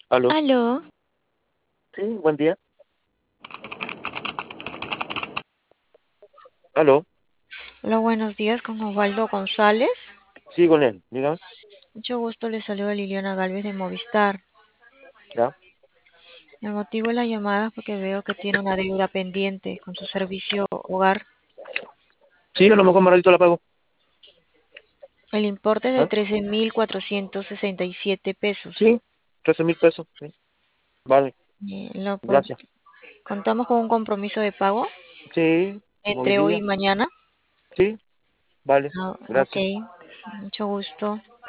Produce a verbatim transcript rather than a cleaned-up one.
Aló, Aló, sí, buen día. Aló, hola, buenos días con Osvaldo González. sí, con él, dígame, Mucho gusto, le saluda Liliana Galvez de Movistar. ya. El motivo de la llamada es porque veo que tiene una deuda pendiente con su servicio hogar. Sí, a lo mejor Margarito la pago. El importe es de ¿Ah? trece mil cuatrocientos sesenta y siete pesos. Sí, trece mil pesos. Sí. Vale, Eh, lo po- gracias. Contamos con un compromiso de pago Sí, entre hoy y movilidad. mañana. Sí, vale, Ah, ok, gracias. mucho gusto.